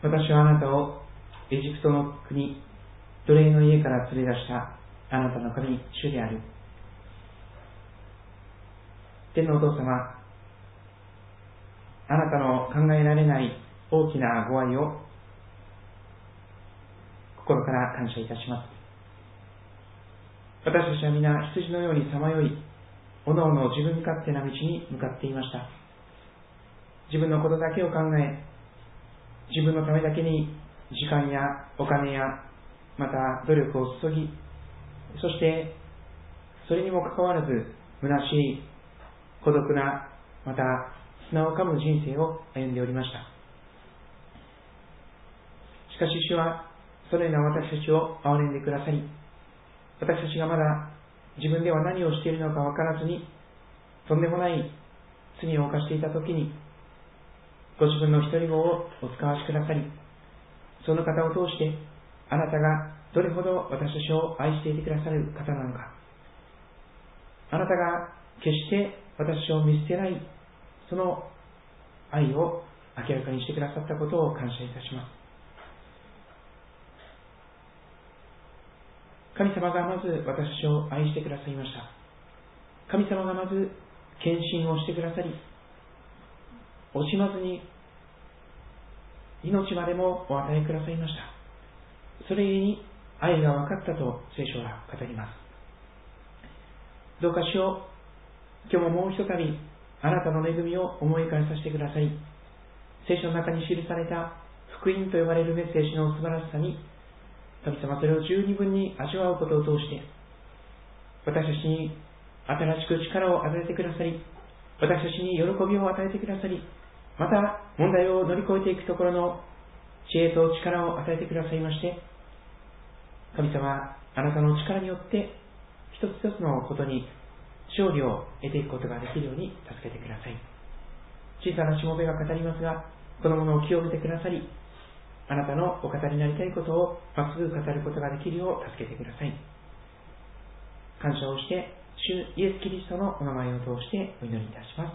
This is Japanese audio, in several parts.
私はあなたをエジプトの国、奴隷の家から連れ出したあなたの神、主である。天のお父様、あなたの考えられない大きなご愛を心から感謝いたします。私たちは皆羊のようにさまよい、おのおの自分勝手な道に向かっていました。自分のことだけを考え、自分のためだけに時間やお金やまた努力を注ぎ、そしてそれにもかかわらず虚しい孤独な、また砂を噛む人生を歩んでおりました。しかし主はそのような私たちを憐れんでくださり、私たちがまだ自分では何をしているのか分からずにとんでもない罪を犯していたときに、ご自分の一人子をお使わしくださり、その方を通してあなたがどれほど私たちを愛していてくださる方なのか、あなたが決して私たちを見捨てないその愛を明らかにしてくださったことを感謝いたします。神様がまず私たちを愛してくださいました。神様がまず献身をしてくださり、惜しまずに命までもお与えくださいました。それゆえに愛が分かったと聖書は語ります。どうか主よ、今日ももうひとたびあなたの恵みを思い返させてくださり、聖書の中に記された福音と呼ばれるメッセージの素晴らしさに、神様それを十二分に味わうことを通して、私たちに新しく力を与えてくださり、私たちに喜びを与えてくださり、また問題を乗り越えていくところの知恵と力を与えてくださいまして、神様、あなたの力によって一つ一つのことに勝利を得ていくことができるように助けてください。小さなしもべが語りますが、このものを清めてくださり、あなたのお語りになりたいことをまっすぐ語ることができるよう助けてください。感謝をして主イエス・キリストのお名前を通してお祈りいたします。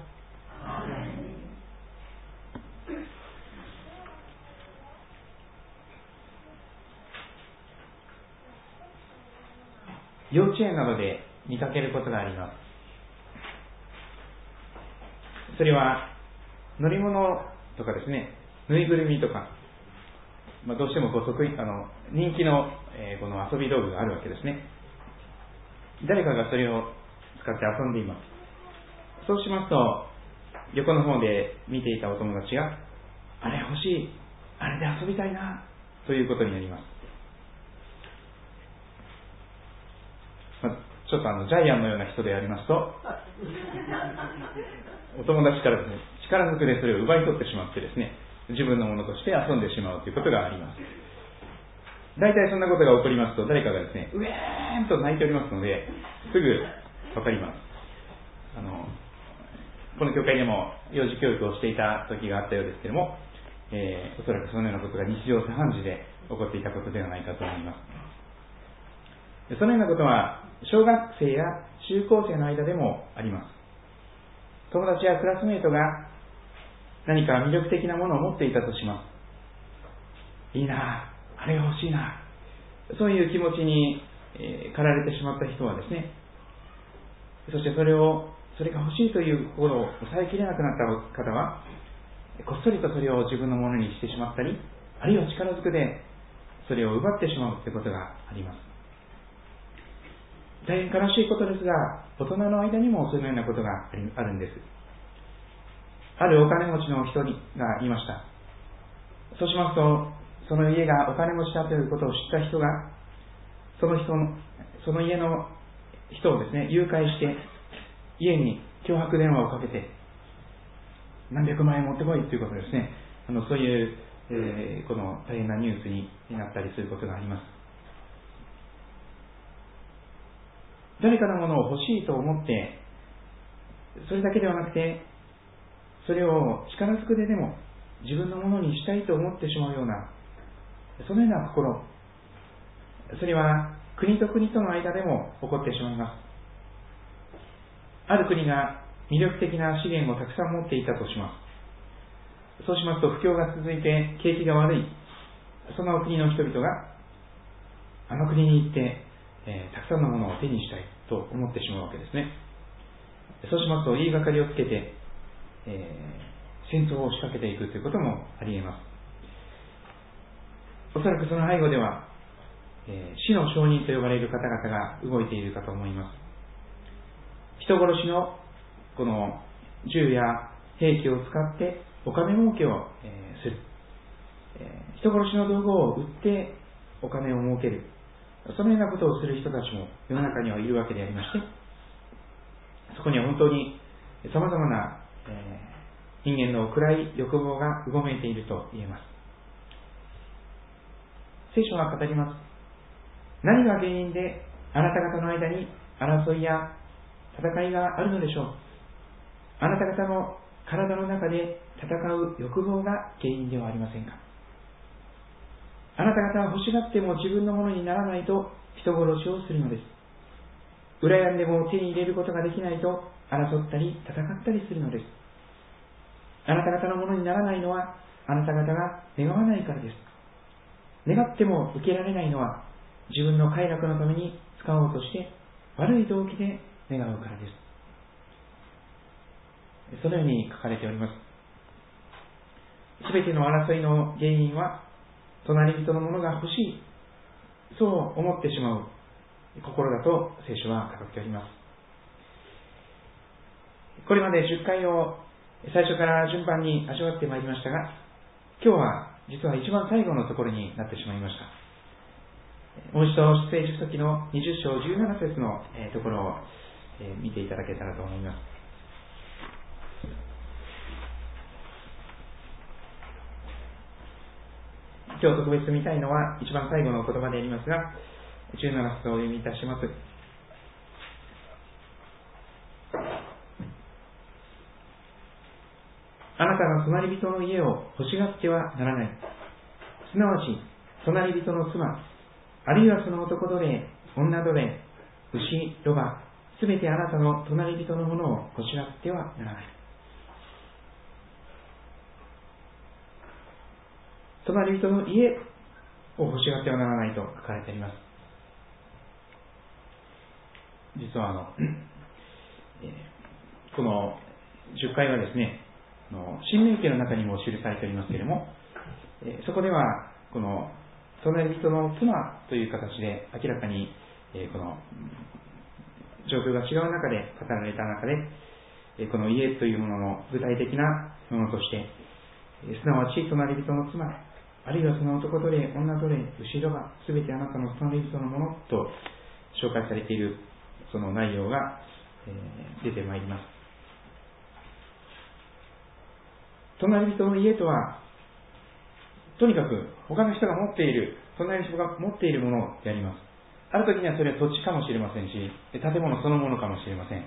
幼稚園などで見かけることがあります。それは乗り物とかですね、ぬいぐるみとか、どうしても人気の、この遊び道具があるわけですね。誰かがそれを使って遊んでいます。そうしますと、横の方で見ていたお友達が、あれ欲しい、あれで遊びたいな、ということになります。ちょっとジャイアンのような人でありますと、お友達からですね、力ずくでそれを奪い取ってしまってですね、自分のものとして遊んでしまうということがあります。大体そんなことが起こりますと、誰かがですね、うえーんと泣いておりますので、すぐわかります。この教会でも幼児教育をしていた時があったようですけれども、おそらくそのようなことが日常茶飯事で起こっていたことではないかと思います。そのようなことは小学生や中高生の間でもあります。友達やクラスメートが何か魅力的なものを持っていたとします。いいな、あれが欲しいな、そういう気持ちに、駆られてしまった人はですね、そしてそれが欲しいという心を抑えきれなくなった方は、こっそりとそれを自分のものにしてしまったり、あるいは力ずくでそれを奪ってしまうということがあります。大変悲しいことですが、大人の間にもそのようなことがあるんです。あるお金持ちの人がいました。そうしますと、その家がお金持ちだということを知った人が、その家の人をですね、誘拐して、家に脅迫電話をかけて、何百万円持ってこいということですね。そういう、この大変なニュースになったりすることがあります。誰かのものを欲しいと思って、それだけではなくて、それを力ずくででも自分のものにしたいと思ってしまうような、そのような心、それは国と国との間でも起こってしまいます。ある国が魅力的な資源をたくさん持っていたとします。そうしますと不況が続いて景気が悪い、 その国の人々があの国に行って、たくさんのものを手にしたいと思ってしまうわけですね。そうしますと言いがかりをつけて、戦争を仕掛けていくということもあり得ます。おそらくその背後では、死の証人と呼ばれる方々が動いているかと思います。人殺しのこの銃や兵器を使ってお金儲けをする、人殺しの道具を売ってお金を儲ける、そのようなことをする人たちも世の中にはいるわけでありまして、そこには本当にさまざまな、人間の暗い欲望がうごめいていると言えます。聖書は語ります。何が原因であなた方の間に争いや戦いがあるのでしょう。あなた方の体の中で戦う欲望が原因ではありませんか。あなた方は欲しがっても自分のものにならないと人殺しをするのです。羨んでも手に入れることができないと争ったり戦ったりするのです。あなた方のものにならないのはあなた方が願わないからです。願っても受けられないのは自分の快楽のために使おうとして悪い動機で願うからです。そのように書かれております。すべての争いの原因は隣人のものが欲しい、そう思ってしまう心だと聖書は語っております。これまで10回を最初から順番に味わってまいりましたが、今日は実は一番最後のところになってしまいました。もう一度出エジプト記の20章17節のところを見ていただけたらと思います。今日特別見たいのは一番最後のお言葉でありますが、17節をお読みいたします。あなたが隣人の家を欲しがってはならない。すなわち隣人の妻、あるいはその男奴隷、女奴隷、牛、ロバ、すべてあなたの隣人のものを欲しがってはならない。隣人の家を欲しがってはならないと書かれてあります。実はこの10回はですね、申命記の中にも記されておりますけれども、そこではこの隣人の妻という形で明らかにこの状況が違う中で語られた中で、この家というものの具体的なものとして、すなわち隣人の妻、あるいはその男奴隷、女奴隷、牛ロバ、すべてあなたの隣人のものと紹介されているその内容が出てまいります。隣人の家とは、とにかく他の人が持っている、隣の人が持っているものをやります。ある時にはそれは土地かもしれませんし、建物そのものかもしれません。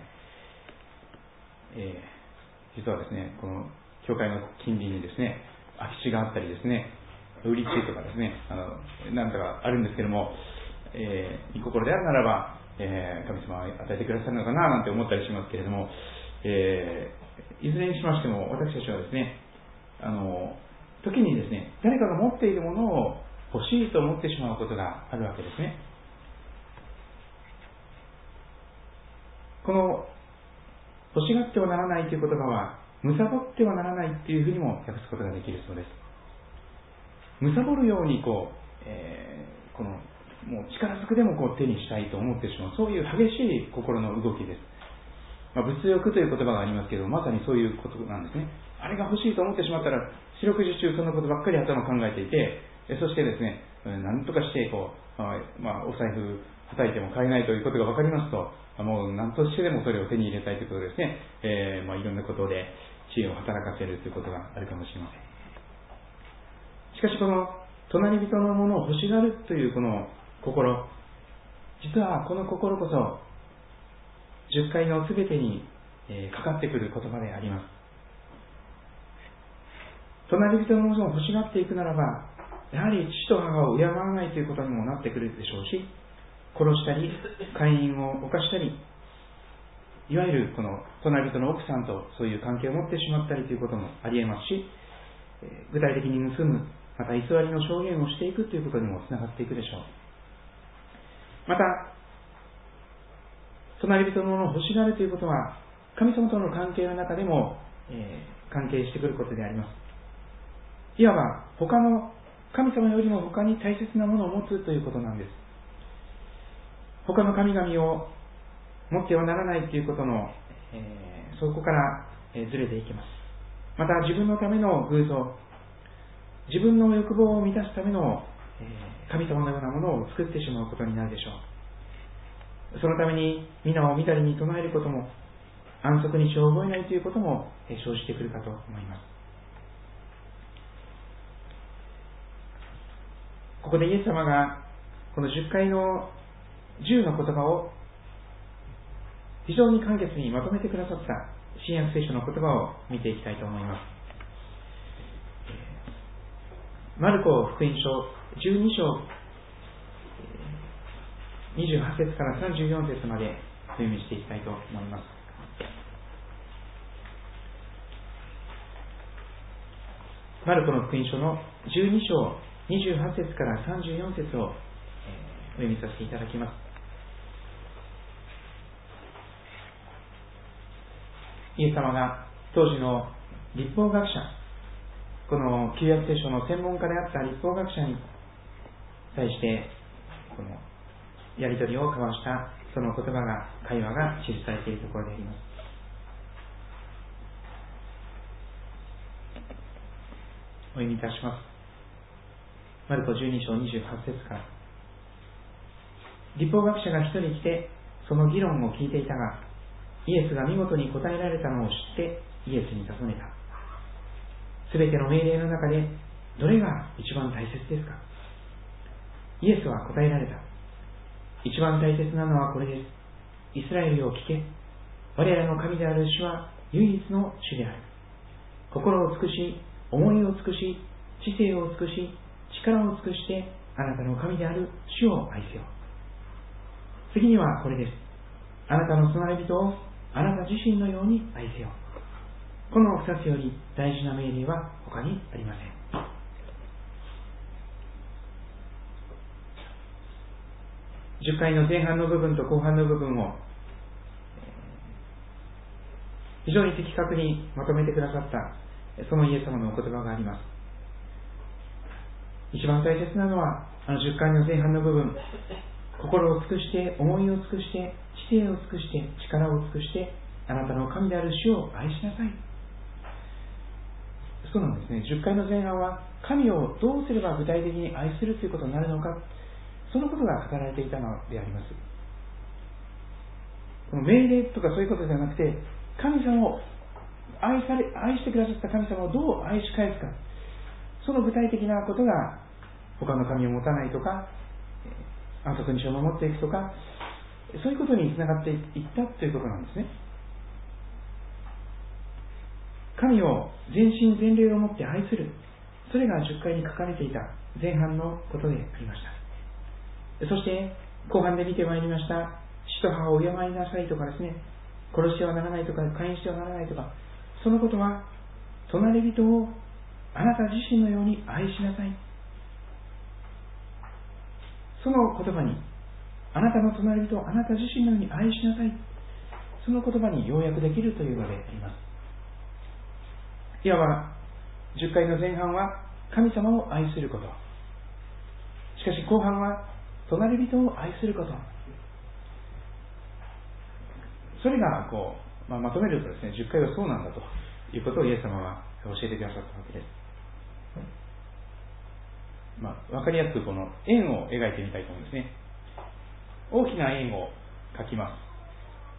実はですね、この教会の近隣にですね、空き地があったりですね、売り地とかですね、なんかがあるんですけども、御心であるならば、神様は与えてくださるのかななんて思ったりしますけれども、いずれにしましても私たちはですね、時にですね、誰かが持っているものを欲しいと思ってしまうことがあるわけですね。この欲しがってはならないという言葉は、貪ってはならないというふうにも訳すことができるそうです。貪るようにこのもう力ずくでも手にしたいと思ってしまう、そういう激しい心の動きです。物欲という言葉がありますけど、まさにそういうことなんですね。あれが欲しいと思ってしまったら、四六時中そのことばっかり頭を考えていて、そしてですね、何とかしてお財布叩いても買えないということが分かりますと、もう何としてでもそれを手に入れたいということですね、いろんなことで知恵を働かせるということがあるかもしれません。しかしこの隣人のものを欲しがるというこの心、実はこの心こそ10回のすべてにかかってくる言葉であります。隣人のものを欲しがっていくならば、やはり父と母を敬わないということにもなってくるでしょうし、殺したり姦淫を犯したり、いわゆるこの隣人の奥さんとそういう関係を持ってしまったりということもありえますし、具体的に盗む、 また偽りの証言をしていくということにもつながっていくでしょう。また、隣人のものを欲しがるということは、神様との関係の中でも、関係してくることであります。いわば、他の神様よりも他に大切なものを持つということなんです。他の神々を持ってはならないということの、そこからずれていきます。また自分のための偶像、自分の欲望を満たすための神様のようなものを作ってしまうことになるでしょう。そのために皆を見たりに唱えることも、安息日を覚えないということも生じてくるかと思います。ここでイエス様がこの10回の10の言葉を非常に簡潔にまとめてくださった新約聖書の言葉を見ていきたいと思います。マルコ福音書12章28節から34節まで読みしていきたいと思います。マルコの福音書の12章28節から34節をお読みさせていただきます。イエス様が当時の律法学者、この旧約聖書の専門家であった律法学者に対してこのやり取りを交わしたその言葉が、会話が記されているところであります。お読みいたします。マルコ12章28節から。律法学者が一人来てその議論を聞いていたが、イエスが見事に答えられたのを知ってイエスに尋ねた。すべての命令の中でどれが一番大切ですか？イエスは答えられた。一番大切なのはこれです。イスラエルよ聞け。我らの神である主は唯一の主である。心を尽くし、思いを尽くし、知性を尽くし、力を尽くしてあなたの神である主を愛せよ。次にはこれです。あなたの隣人をあなた自身のように愛せよ。この二つより大事な命令は他にありません。10回の前半の部分と後半の部分を非常に的確にまとめてくださったそのイエス様のお言葉があります。一番大切なのは10回の前半の部分、心を尽くして思いを尽くして知性を尽くして力を尽くしてあなたの神である主を愛しなさい。そうなんですね。10回の前半は神をどうすれば具体的に愛するということになるのか、そのことが語られていたのであります。この命令とかそういうことではなくて、神様を愛してくださった神様をどう愛し返すか、その具体的なことが他の神を持たないとか、安息日を守っていくとか、そういうことにつながっていったということなんですね。神を全身全霊をもって愛する、それが10回に書かれていた前半のことでありました。そして後半で見てまいりました父と母を敬いなさいとかですね、殺してはならないとか姦淫してはならないとか、そのことは隣人をあなた自身のように愛しなさい、その言葉に、あなたの隣人をあなた自身のように愛しなさい、その言葉に要約できるというのであります。いわば10回の前半は神様を愛すること、しかし後半は隣人を愛すること、それがまとめるとですね、10回はそうなんだということをイエス様は教えてくださったわけです。わかりやすくこの円を描いてみたいと思うんですね。大きな円を描きます。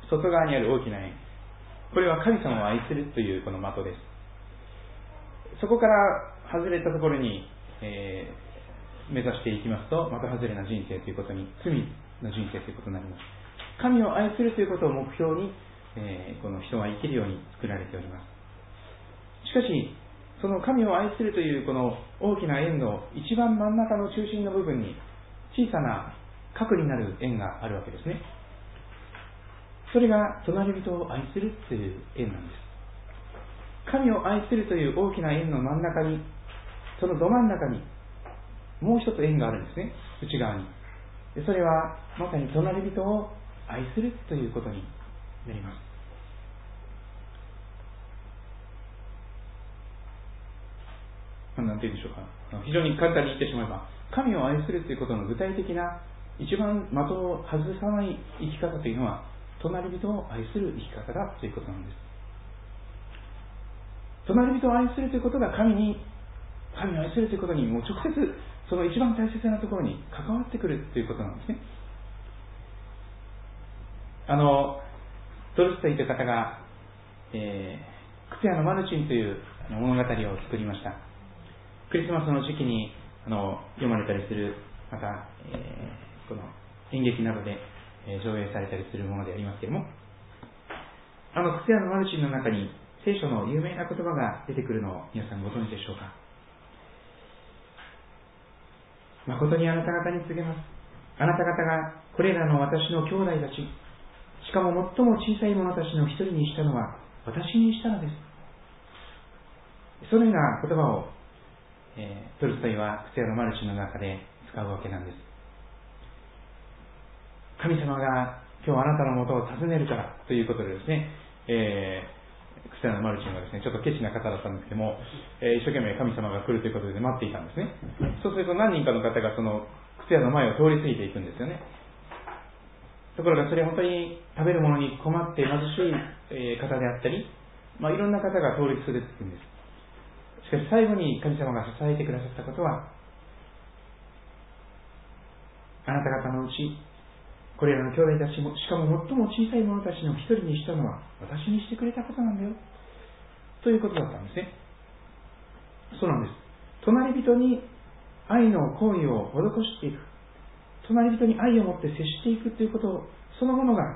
外側にある大きな円、これは神様を愛するというこの的です。そこから外れたところに、目指していきますと、また外れな人生ということに、罪の人生ということになります。神を愛するということを目標に、この人は生きるように作られております。しかしその神を愛するというこの大きな円の一番真ん中の中心の部分に小さな核になる円があるわけですね。それが隣人を愛するという円なんです。神を愛するという大きな円の真ん中にそのど真ん中にもう一つ縁があるんですね、内側に。それはまさに隣人を愛するということになります。なんて言うんでしょうか、非常に簡単に言ってしまえば、神を愛するということの具体的な一番的を外さない生き方というのは、隣人を愛する生き方だということなんです。隣人を愛するということが神を愛するということにもう直接その一番大切なところに関わってくるということなんですね。トルストイという方が、クツヤのマルチンという物語を作りました。クリスマスの時期に読まれたりする、また、この演劇などで上映されたりするものでありますけれども、クツヤのマルチンの中に聖書の有名な言葉が出てくるのを皆さんご存知でしょうか。誠にあなた方に告げます。あなた方がこれらの私の兄弟たち、しかも最も小さい者たちの一人にしたのは私にしたのです。そのような言葉を、トルストイはクツヤのマルチの中で使うわけなんです。神様が今日あなたのもとを訪ねるからということでですね、クツヤのマルチンはですね、ちょっとケチな方だったんですけども、一生懸命神様が来るということで待っていたんですね。そうすると何人かの方がそのクツヤの前を通り過ぎていくんですよね。ところがそれは本当に食べるものに困って貧しい方であったり、いろんな方が通り過ぎていくんです。しかし最後に神様が支えてくださったことは、あなた方のうちこれらの兄弟たちも、しかも最も小さい者たちの一人にしたのは私にしてくれたことなんだよということだったんですね。そうなんです。隣人に愛の行為を施していく、隣人に愛を持って接していくということそのものが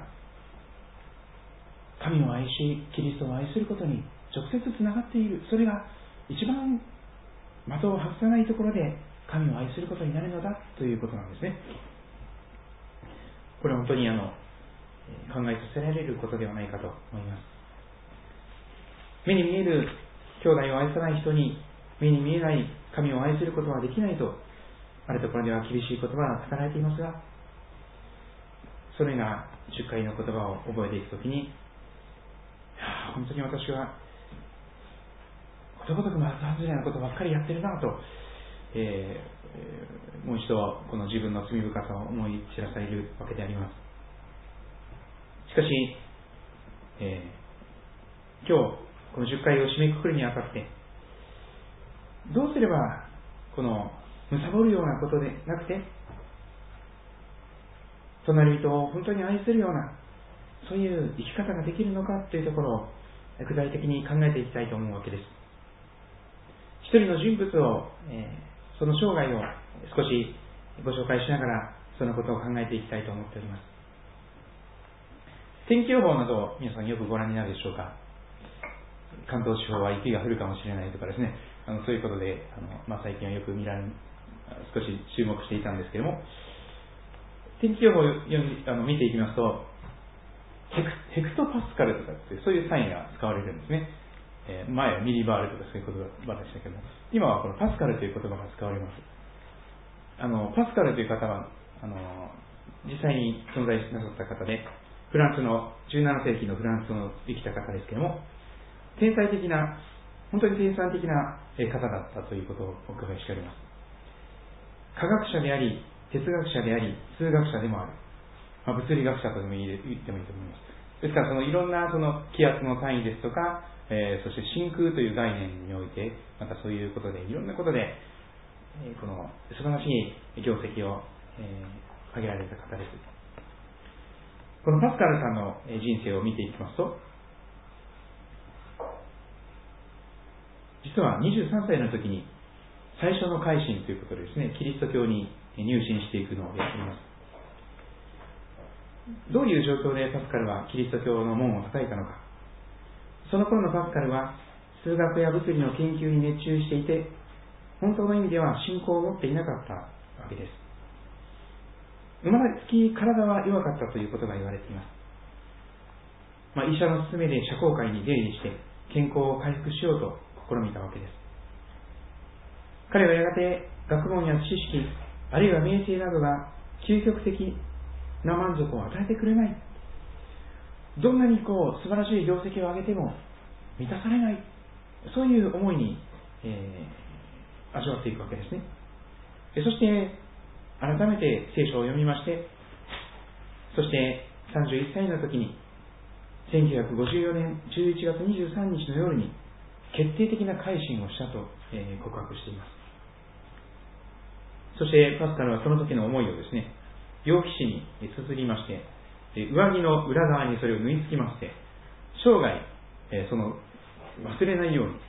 神を愛しキリストを愛することに直接つながっている。それが一番的を外さないところで神を愛することになるのだということなんですね。これは本当に考えさせられることではないかと思います。目に見える兄弟を愛さない人に目に見えない神を愛することはできないと、あるところでは厳しい言葉が語られていますが、そのような10回の言葉を覚えていくときに、本当に私はことごとくまず外れなことばっかりやってるなと、もう一度この自分の罪深さを思い知らされるわけであります。しかし、今日この10回を締めくくるにあたって、どうすればこの貪るようなことでなくて、隣人を本当に愛するようなそういう生き方ができるのかというところを具体的に考えていきたいと思うわけです。一人の人物を、その生涯を少しご紹介しながらそのことを考えていきたいと思っております。天気予報など皆さんよくご覧になるでしょうか。関東地方は雪が降るかもしれないとかですね、そういうことで最近はよく少し注目していたんですけれども、天気予報を見ていきますと、ヘクトパスカルとかってそういうサインが使われるんですね。前はミリバールとかそういう言葉でしたけども、今はこのパスカルという言葉が使われます。パスカルという方は実際に存在なさった方で、フランスの17世紀のフランスの生きた方ですけれども、天才的な本当に天才的な方だったということをお伺いしております。科学者であり哲学者であり数学者でもある、物理学者とでも言ってもいいと思います。ですからそのいろんなその気圧の単位ですとか、そして真空という概念において、またそういうことでいろんなことで、この素晴らしい業績を、挙げられた方です。このパスカルさんの人生を見ていきますと、実は23歳の時に最初の改心ということでですね、キリスト教に入信していくのをやっています。どういう状況でパスカルはキリスト教の門を叩いたのか。その頃のパスカルは数学や物理の研究に熱中していて、本当の意味では信仰を持っていなかったわけです。生まれつき体は弱かったということが言われています。医者の勧めで社交界に出入りして健康を回復しようと試みたわけです。 彼はやがて学問や知識、あるいは名声などが究極的な満足を与えてくれない。どんなに素晴らしい業績を上げても満たされない。そういう思いに、味わっていくわけですね。そして改めて聖書を読みまして、そして31歳の時に1954年11月23日の夜に決定的な改心をしたと告白しています。そしてパスカルはその時の思いをですね、楊貴紙に綴りまして、上着の裏側にそれを縫い付きまして、生涯その忘れないように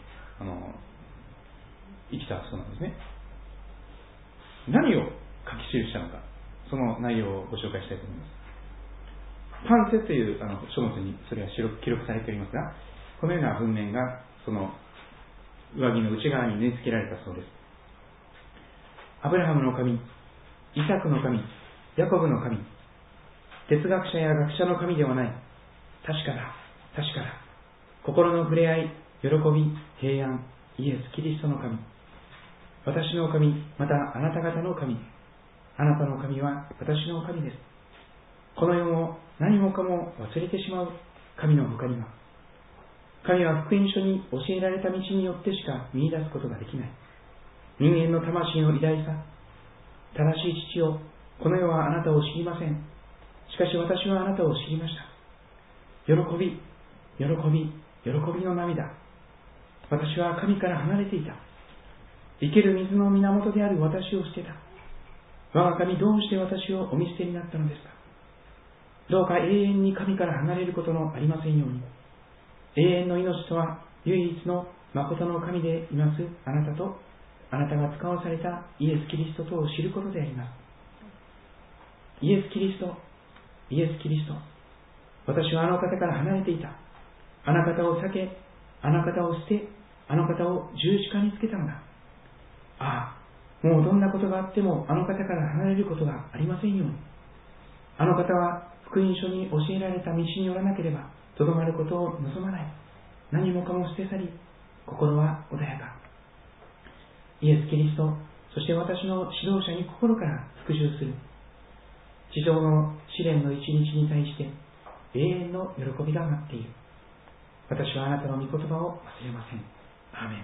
生きたそうなんですね。何を書き記したのか、その内容をご紹介したいと思います。パンセという書物にそれは記録されておりますが、このような文面がその上着の内側に縫い付けられたそうです。アブラハムの神、イサクの神、ヤコブの神、哲学者や学者の神ではない。確かだ、確かだ。心の触れ合い、喜び、平安、イエス・キリストの神。私の神、またあなた方の神。あなたの神は私の神です。この世も何もかも忘れてしまう神の他には。神は福音書に教えられた道によってしか見出すことができない。人間の魂の偉大さ、正しい父よ、この世はあなたを知りません。しかし私はあなたを知りました。喜び、喜び、喜びの涙。私は神から離れていた。生ける水の源である私を捨てた。我が神、どうして私をお見捨てになったのですか。どうか永遠に神から離れることのありませんように。永遠の命とは唯一の誠の神でいますあなたと、あなたが使わされたイエス・キリストとを知ることであります。イエス・キリスト、イエス・キリスト。私はあの方から離れていた。あの方を避け、あの方を捨て、あの方を十字架につけたのだ。ああ、もうどんなことがあってもあの方から離れることがありませんように。あの方は福音書に教えられた道によらなければとどまることを望まない。何もかも捨て去り、心は穏やか。イエス・キリスト、そして私の指導者に心から復讐する。地上の試練の一日に対して永遠の喜びが待っている。私はあなたの御言葉を忘れません。アーメン。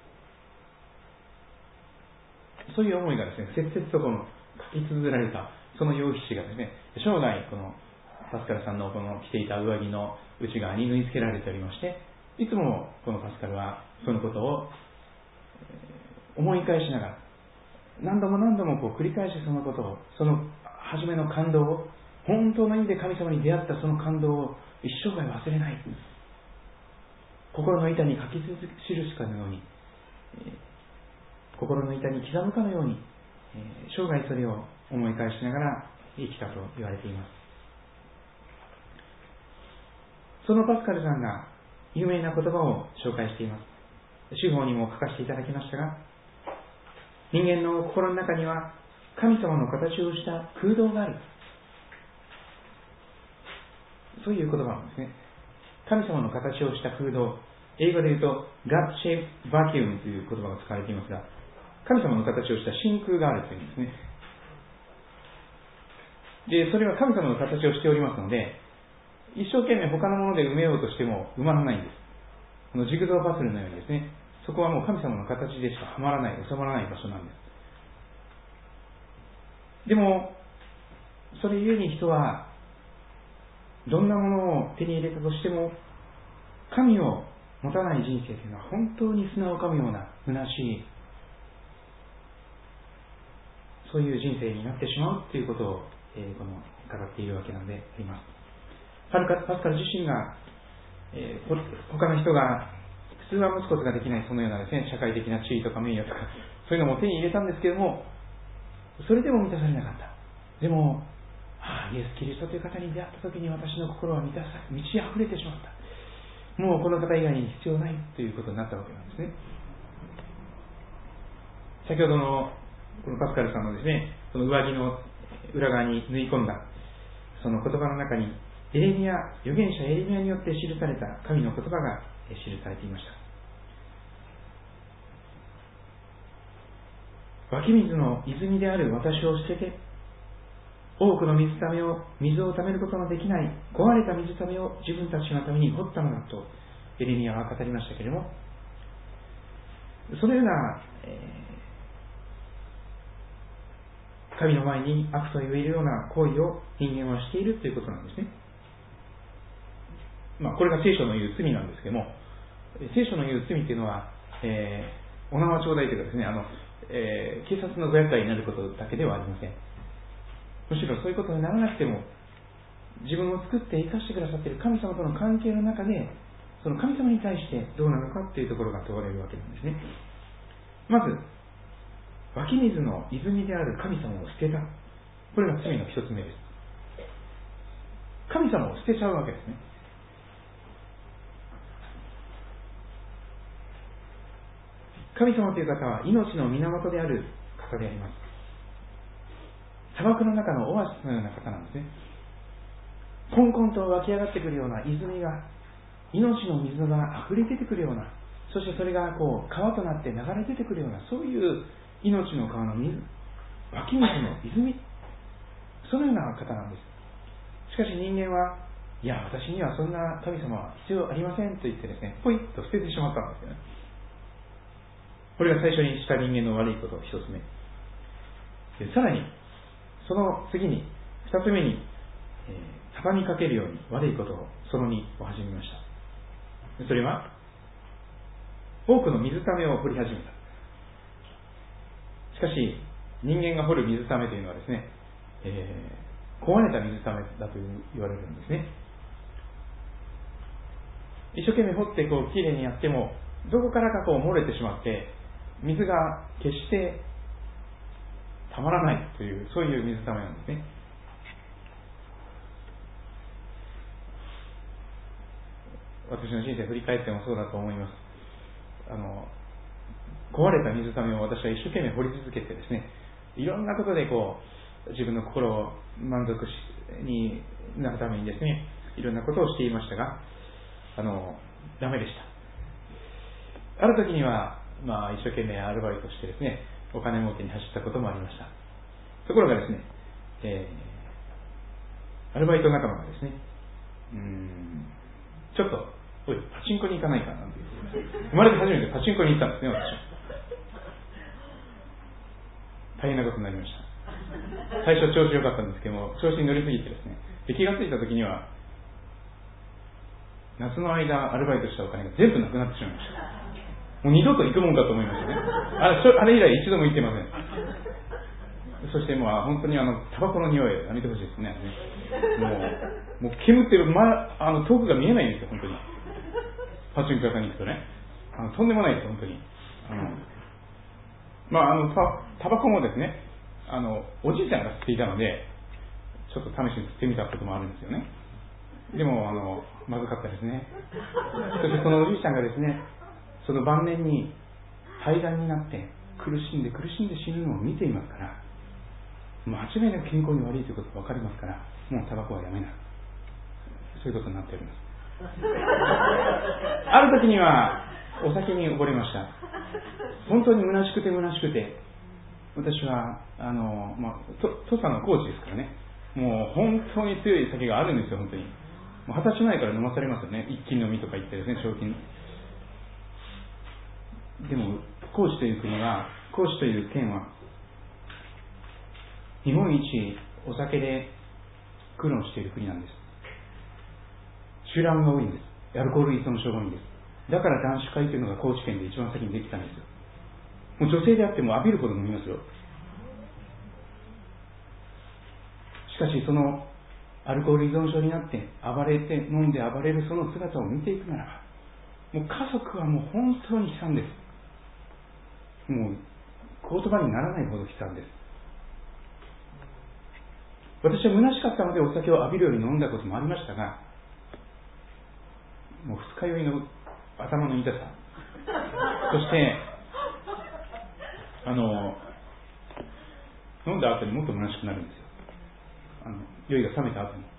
そういう思いがですね、切々と書き綴られたその楊貴紙がですね、生涯このパスカルさんの着ていた上着の内側に縫い付けられておりまして、いつもこのパスカルはそのことを思い返しながら、何度も何度も繰り返しそのことを、その初めの感動を、本当の意味で神様に出会ったその感動を一生涯忘れない。心の板に書き記すかのように、心の板に刻むかのように、生涯それを思い返しながら生きたと言われています。そのパスカルさんが有名な言葉を紹介しています。司法にも書かせていただきましたが、人間の心の中には神様の形をした空洞がある。そういう言葉なんですね。神様の形をした空洞。英語で言うと God-shaped vacuum という言葉が使われていますが、神様の形をした真空があるというんですね。で、それは神様の形をしておりますので、一生懸命他のもので埋めようとしても埋まらないんです。ジグゾーパズルのようにですね、そこはもう神様の形でしかはまらない、収まらない場所なんです。でも、それゆえに人は、どんなものを手に入れたとしても、神を持たない人生というのは本当に砂を噛むような虚しい、そういう人生になってしまうということを、語っているわけなのであります。パスカル自身が、他の人が普通は持つことができないそのようなですね、社会的な地位とか名誉とかそういうのも手に入れたんですけれども、それでも満たされなかった。でも、イエス・キリストという方に出会った時に私の心は満ち溢れてしまった。もうこの方以外に必要ないということになったわけなんですね。先ほどのこのパスカルさんのですね、その上着の裏側に縫い込んだその言葉の中に、預言者エレミヤによって記された神の言葉が記されていました。 湧き水の泉である私を捨てて、多くの水を貯めることのできない壊れた水ためを自分たちのために掘ったのだとエレミヤは語りましたけれども、そのような、神の前に悪と言えるような行為を人間はしているということなんですね。これが聖書の言う罪なんですけども、聖書の言う罪というのは、お縄頂戴というかですね、警察のご厄介になることだけではありません。むしろそういうことにならなくても、自分を作って生かしてくださっている神様との関係の中で、その神様に対してどうなのかというところが問われるわけなんですね。まず、湧き水の泉である神様を捨てた。これが罪の一つ目です。神様を捨てちゃうわけですね。神様という方は命の源である方であります。砂漠の中のオアシスのような方なんですね。コンコンと湧き上がってくるような泉が、命の水が溢れ出てくるような、そしてそれが川となって流れ出てくるような、そういう命の川の水、湧き水の泉、そのような方なんです。しかし人間は、いや、私にはそんな神様は必要ありませんと言ってですね、ポイッと捨ててしまったんですよね。これが最初にした人間の悪いこと一つ目。さらに、その次に、二つ目に、畳みかけるように悪いことをその2を始めました。それは、多くの水ためを掘り始めた。しかし、人間が掘る水ためというのはですね、壊れた水ためだと言われるんですね。一生懸命掘ってきれいにやっても、どこからか漏れてしまって、水が決してたまらないという、そういう水ためなんですね。私の人生を振り返ってもそうだと思います。壊れた水ためを私は一生懸命掘り続けてですね、いろんなことで自分の心を満足になるためにですね、いろんなことをしていましたが、ダメでした。ある時には、一生懸命アルバイトしてですね、お金儲けに走ったこともありました。ところがですね、アルバイト仲間がですね、ちょっと、おい、パチンコに行かないかなんて言って、生まれて初めてパチンコに行ったんですね、私。大変なことになりました。最初調子良かったんですけども、調子に乗りすぎてですね、で気がついた時には、夏の間アルバイトしたお金が全部なくなってしまいました。もう二度と行くもんかと思いましたね。あれ以来一度も行ってません。そして本当にタバコの匂いやめてほしいですね。もう煙って遠くが見えないんですよ、本当に。パチンコ屋さんに行くとね。とんでもないです、本当に。タバコもですね、おじいちゃんが吸っていたので、ちょっと試しに吸ってみたこともあるんですよね。でも、まずかったですね。そしてそのおじいちゃんがですね、その晩年に肺がんになって苦しんで死ぬのを見ていますから、間違いなく健康に悪いということが分かりますから、もうタバコはやめない。そういうことになっております。ある時にはお酒に溺れました。本当に虚しくて、私は土佐の高知ですからね、もう本当に強い酒があるんですよ、本当に。もう20歳前から飲まされますよね、一斤飲みとか言ってですね、賞金。でも高知という県は日本一お酒で苦労している国なんです。酒乱が多いんです。アルコール依存症が多いんです。だから男子会というのが高知県で一番先にできたんですよ。もう女性であっても浴びるほど飲みますよ。しかしそのアルコール依存症になって飲んで暴れるその姿を見ていくならば、もう家族はもう本当に悲惨です。もう言葉にならないほど悲惨です。私は虚しかったのでお酒を浴びるように飲んだこともありましたが、もう二日酔いの頭の痛さ、そして飲んだ後にもっと虚しくなるんですよ。酔いが冷めた後に。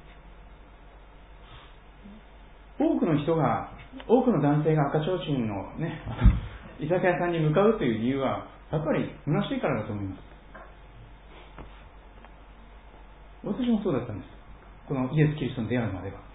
多くの男性が赤ちょうちんのね、居酒屋さんに向かうという理由は、 やっぱり虚しいからだと思います。私もそうだったんです。このイエス・キリストに出会うまでは。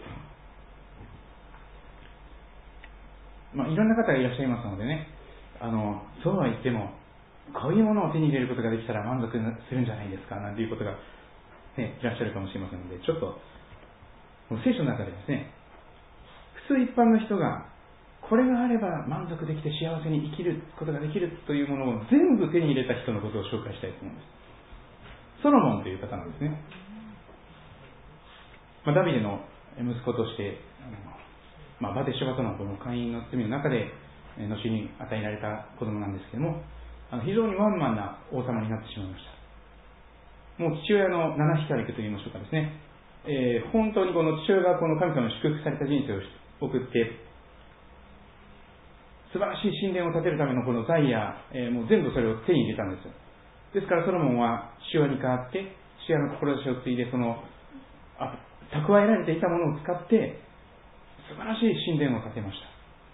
いろんな方がいらっしゃいますのでね、そうは言っても、こういうものを手に入れることができたら満足するんじゃないですか、なんていうことが、ね、いらっしゃるかもしれませんので、ちょっと、聖書の中でですね、普通一般の人が、これがあれば満足できて幸せに生きることができるというものを全部手に入れた人のことを紹介したいと思うんです。ソロモンという方なんですね。ダビデの息子として、バテシバとのこの姦淫の罪の中で後に与えられた子供なんですけれども、非常にワンマンな王様になってしまいました。もう父親の七光といいましょうかですね、本当にこの父親がこの神様に祝福された人生を送って、素晴らしい神殿を建てるためのこの財や、もう全部それを手に入れたんですよ。ですからソロモンは父親に代わって父親の志を継いで、その蓄えられていたものを使って素晴らしい神殿を建てました。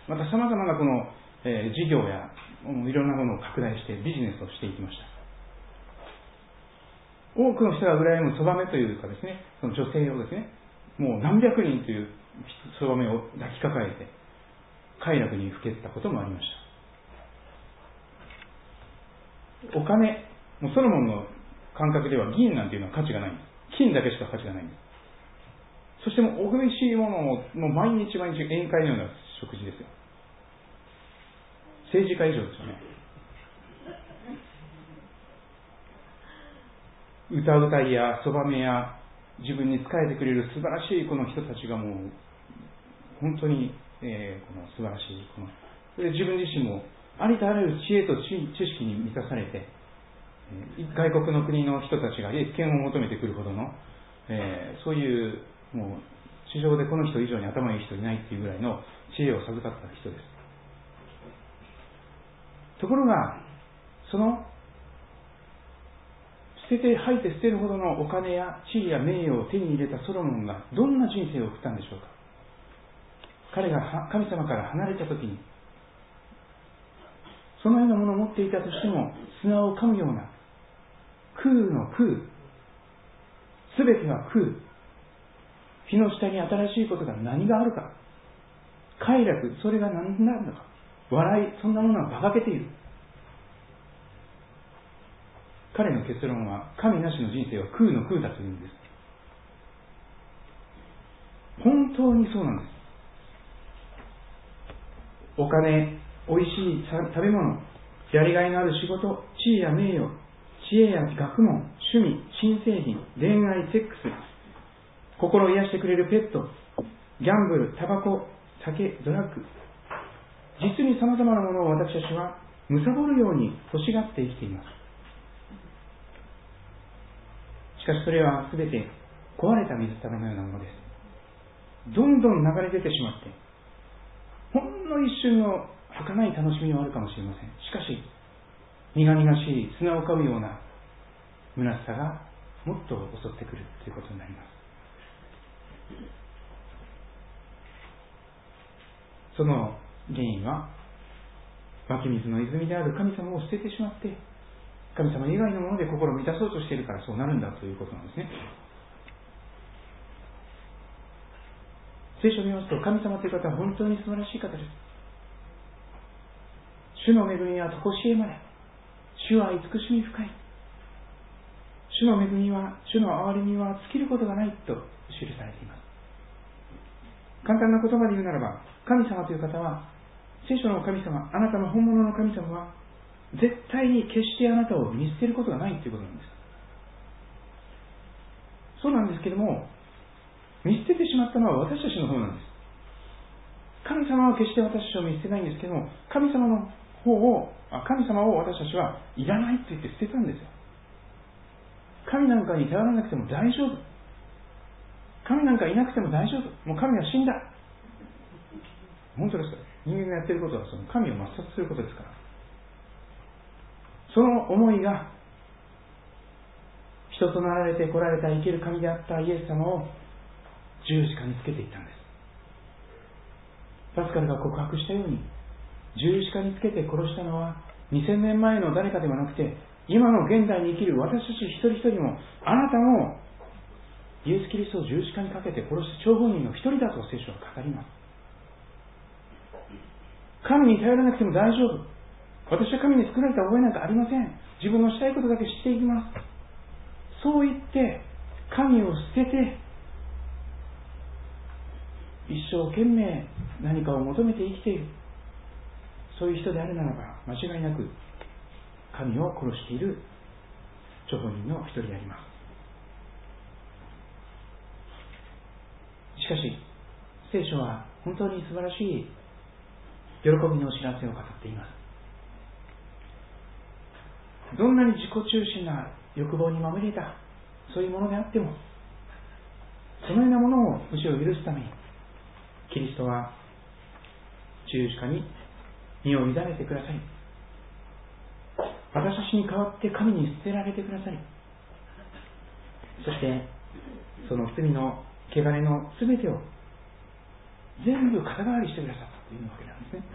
また様々なこの、事業やいろんなものを拡大してビジネスをしていきました。多くの人が羨むそばめというかですね、その女性をですね、もう何百人というそばめを抱きかかえて快楽にふけったこともありました。お金、もうソロモンの感覚では銀なんていうのは価値がないんです。金だけしか価値がないんです。そしてもうおいしいものをもう毎日毎日宴会のような食事ですよ。政治家以上ですよね。歌うたいやそばめや自分に仕えてくれる素晴らしいこの人たちがもう本当に、この素晴らしいそれで自分自身もありとあらゆる知恵と知識に満たされて、外国の国の人たちが益権を求めてくるほどの、そういうもう地上でこの人以上に頭いい人いないっていうぐらいの知恵を授かった人です。ところがその吐いて捨てるほどのお金や地位や名誉を手に入れたソロモンがどんな人生を送ったんでしょうか。彼が神様から離れた時に、そのようなものを持っていたとしても砂を噛むような空の空、すべては空、日の下に新しいことが何があるか、快楽、それが何になるのか、笑い、そんなものは馬鹿げている。彼の結論は、神なしの人生は空の空だというんです。本当にそうなんです。お金、おいしい食べ物、やりがいのある仕事、地位や名誉、知恵や学問、趣味、新製品、恋愛、セックス、心を癒してくれるペット、ギャンブル、タバコ、酒、ドラッグ、実に様々なものを私たちは貪るように欲しがって生きています。しかしそれはすべて壊れた水ためのようなものです。どんどん流れ出てしまって、ほんの一瞬の儚い楽しみはあるかもしれません。しかし苦々しい砂を噛むような虚しさがもっと襲ってくるということになります。その原因は湧き水の泉である神様を捨ててしまって、神様以外のもので心を満たそうとしているからそうなるんだということなんですね。聖書を見ますと、神様という方は本当に素晴らしい方です。主の恵みは常しえまで、主は慈しみ深い、主の恵みは、主の憐れみは尽きることがないと記されています。簡単な言葉で言うならば、神様という方は、聖書の神様、あなたの本物の神様は絶対に決してあなたを見捨てることがないということなんです。そうなんですけども、見捨ててしまったのは私たちの方なんです。神様は決して私たちを見捨てないんですけども、神様を私たちはいらないと言って捨てたんですよ。神なんかに頼らなくても大丈夫。神なんかいなくても大丈夫。もう神は死んだ。本当ですか。人間がやっていることはその神を抹殺することですから。その思いが人となられて来られた生ける神であったイエス様を十字架につけていったんです。パスカルが告白したように、十字架につけて殺したのは 2000年前の誰かではなくて、今の現代に生きる私たち一人一人も、あなたもイエス・キリストを十字架にかけて殺す張本人の一人だと聖書は語ります。神に頼らなくても大丈夫。私は神に作られた覚えなんかありません。自分のしたいことだけしていきます。そう言って神を捨てて一生懸命何かを求めて生きている、そういう人であるならば間違いなく神を殺している張本人の一人であります。しかし聖書は本当に素晴らしい喜びの知らせを語っています。どんなに自己中心な欲望にまみれたそういうものであっても、そのようなものをむしろ許すためにキリストは十字架に身を委ねてください。私たちに代わって神に捨てられてください。そしてその罪の汚れのすべてを全部肩代わりしてくださったというわけなんですね。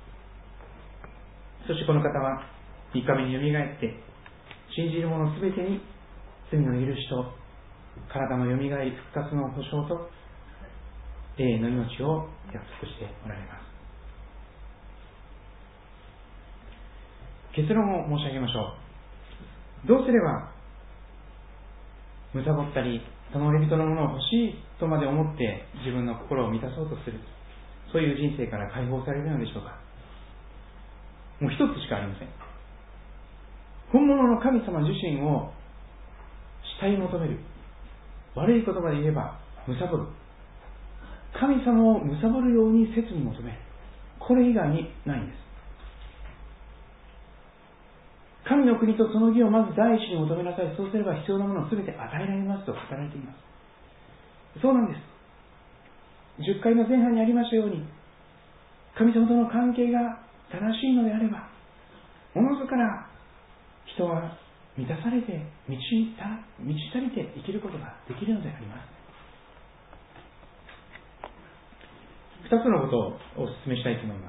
そしてこの方は3日目によみがえって信じる者すべてに罪の許しと体のよみがえり復活の保証と永遠の命を約束しておられます。結論を申し上げましょう。どうすれば貪ったり頼み人のものを欲しいとまで思って自分の心を満たそうとする、そういう人生から解放されるのでしょうか。もう一つしかありません。本物の神様自身を慕い求める。悪い言葉で言えば貪る。神様を貪るように切に求める。これ以外にないんです。神の国とその義をまず第一に求めなさい。そうすれば必要なものを全て与えられますと語られています。そうなんです。10回の前半にありましたように、神様との関係が正しいのであれば、おのずから人は満たされて満ち足りて生きることができるのであります。2つのことをお勧めしたいと思います。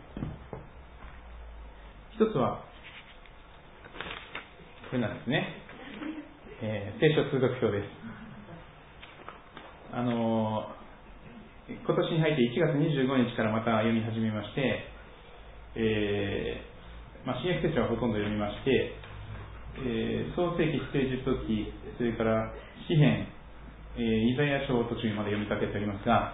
一つはこれなんですね。聖書通読表です。今年に入って1月25日からまた読み始めまして、新約聖書はほとんど読みまして、創世記、出エジプト記、それから詩編、イザヤ書を途中まで読みかけておりますが、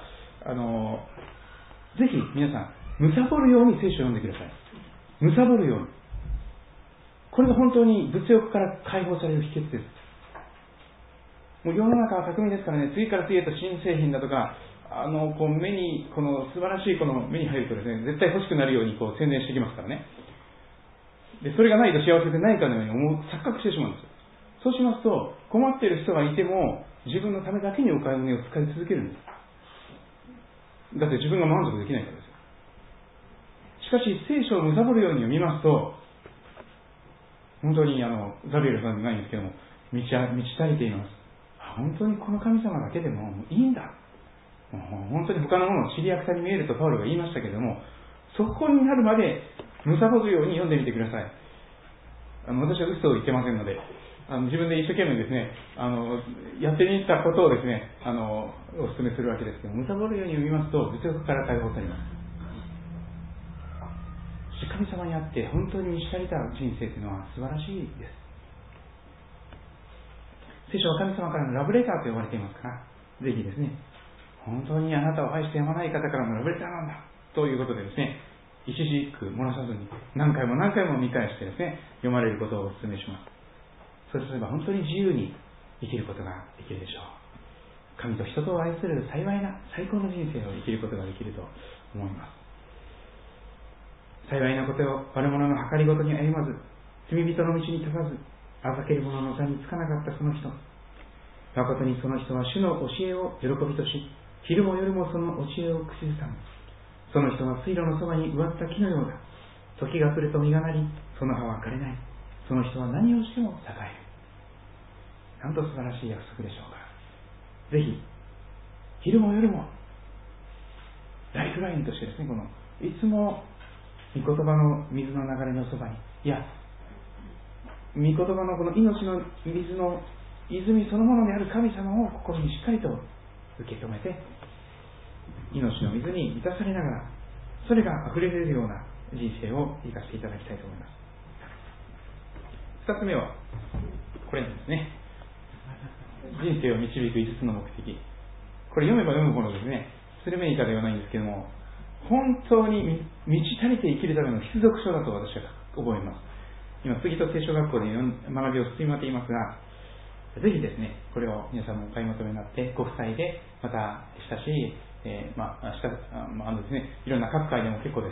ぜひ皆さん貪るように聖書を読んでください。貪るように。これが本当に物欲から解放される秘訣です。もう世の中は巧みですからね、次から次へと新製品だとか、目にこの素晴らしいこの目に入るとですね、絶対欲しくなるように宣伝してきますからね。でそれがないと幸せでないかのように錯覚してしまうんですよ。そうしますと困っている人がいても自分のためだけにお金を使い続けるんです。だって自分が満足できないからですよ。しかし聖書を貪るように読みますと、本当にザビエルさんじゃないんですけども、満ち足りています。本当にこの神様だけでもいいんだ。本当に他のものを知りやくさに見えるとパウロが言いましたけれども、そこになるまで貪るように読んでみてください。私は嘘を言ってませんので、自分で一生懸命ですね、やってみたことをですね、お勧めするわけですけど、貪るように読みますと物欲から解放されます。神様にあって本当に満ち足りた人生というのは素晴らしいです。聖書は神様からのラブレターと呼ばれていますから、ぜひですね、本当にあなたを愛してやまない方からのラブレターなんだということでですね、一字一句漏らさずに何回も何回も見返してですね、読まれることをお勧めします。そうすれば本当に自由に生きることができるでしょう。神と人とを愛する幸いな最高の人生を生きることができると思います。幸いなことを悪者の計りごとに歩まず、罪人の道に立たず、あざける者の座につかなかったその人、誠にその人は主の教えを喜びとし、昼も夜もその教えを口ずさむ。その人は水路のそばに植わった木のようだ。時が来ると実がなり、その葉は枯れない。その人は何をしても栄える。なんと素晴らしい約束でしょうか。ぜひ昼も夜もライフラインとしてですね、いつも御言葉の水の流れのそばに、いや、御言葉のこの命の水の泉そのものである神様を心にしっかりと受け止めて、命の水に満たされながら、それが溢れるような人生を生かしていただきたいと思います。2つ目はこれですね。人生を導く5つの目的。これ読めば読むほどですね、スルメイカではないんですけども、本当に満ち足りて生きるための必読書だと私は覚えます。今杉戸聖書学校で学びを進めていますが、ぜひですね、これを皆さんもお買い求めになってご夫妻でまた親しい、ですね、いろんな各界でも結構です。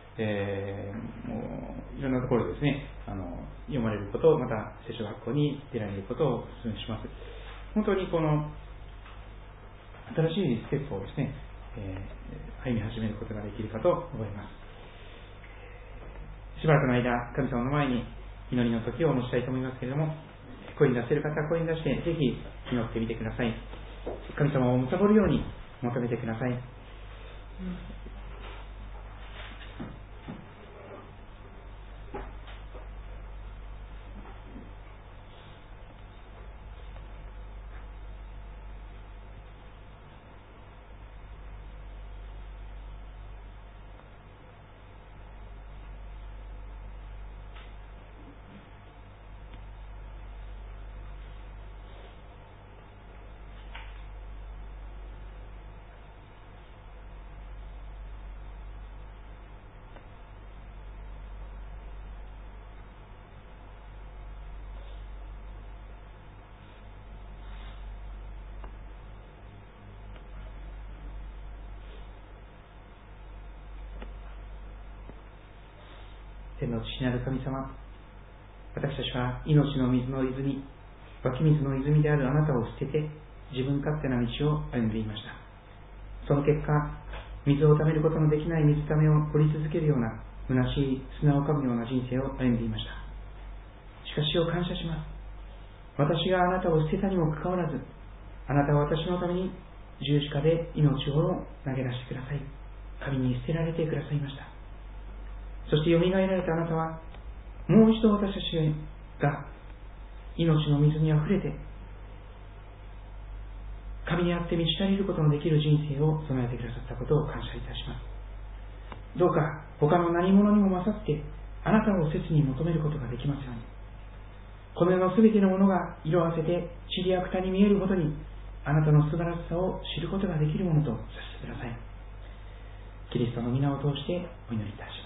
もういろんなところでですね、読まれることを、また聖書学校に出られることをお勧めします。本当にこの新しいステップをですね、歩み始めることができるかと思います。しばらくの間、神様の前に祈りの時をお持ちしたいと思いますけれども、声に出せる方は声に出して、ぜひ祈ってみてください。神様を貪るように求めてください。天の父なる神様、私たちは命の水の泉、湧き水の泉であるあなたを捨てて自分勝手な道を歩んでいました。その結果、水をためることのできない水ためを掘り続けるような虚しい砂をかむような人生を歩んでいました。しかしを感謝します。私があなたを捨てたにもかかわらず、あなたは私のために十字架で命を投げ出してください。神に捨てられてくださいました。そして蘇られたあなたは、もう一度私たちが命の水にあふれて、神にあって満ち足りることのできる人生を備えてくださったことを感謝いたします。どうか他の何者にも勝って、あなたを切に求めることができますように。この世のすべてのものが色あせて塵やくたに見えるほどに、あなたの素晴らしさを知ることができるものとさせてください。キリストの皆を通してお祈りいたします。